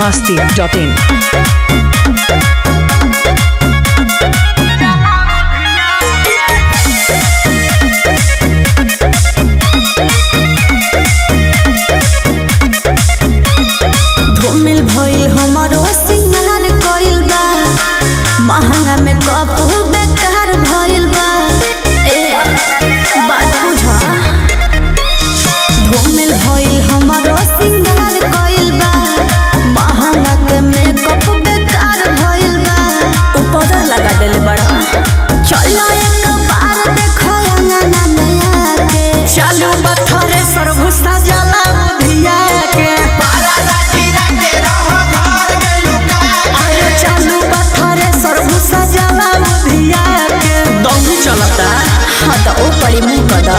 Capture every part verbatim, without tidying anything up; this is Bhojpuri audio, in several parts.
masti dot in. धूमिल भइल हमारो सिंगार कइल बा, महंगा में कपू बेकार भइल बा। ए बात बुझा, धूमिल भइल हमारो सिंगार कइल बा, महंगा के मेकअप बेकार भइल बा। ऊपर लगा देले बड़ा, चलो एक बार देखो अंगना नया के। चालू बथरे सरभुसा जला बुधिया के चलता हाँ तो ओ पड़ी मुँह कदा।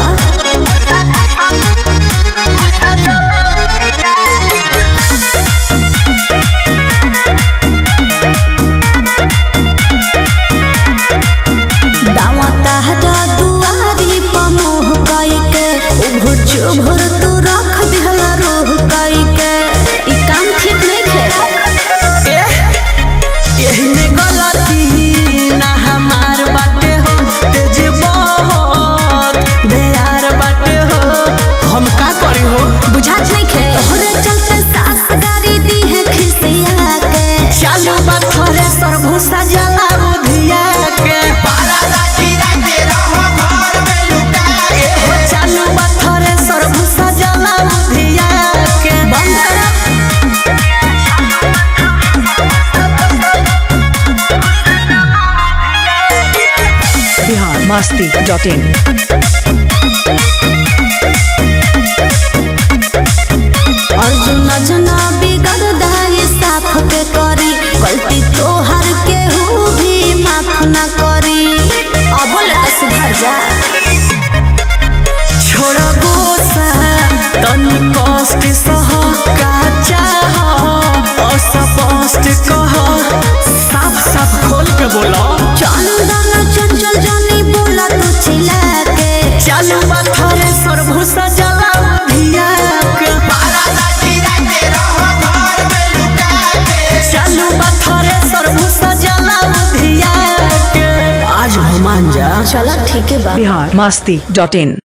दावा ताहरा दुआरी पर मोह कई के, उभर चुभर तू रख दिहला रोह कई के। ई काम ठीक नहीं खे। यही में गलती ना हमार बाटे हो, तेज बहुत बेयार बाटे हो। हम का करी हो बुझात नहीं खे। तोहरे चलते सास गारी दी है खिसिया के। चालू बथरे सरभुसा जला बुधिया के चालू बथरे सरभुसा जला बुधिया के बंद करा। Bihar masti dot in. Arjun जना बिगड़ दाई साफ के करी, गलती तोहर के हु भी माफ न करी। अब बोले तो सुधर जा। छोड़ गोसा तनी कष्ट सह का चाह अस्पष्ट कह, साफ साफ खोल के बोलो। चंदन चंचल जानी बोला तू चिल्ला के। चालू बथरे सरभुसा जला बुधिया के चालू बथरे सरभुसा जला बुधिया के आज हम मान जा। चला ठीक है बा। Bihar masti dot in.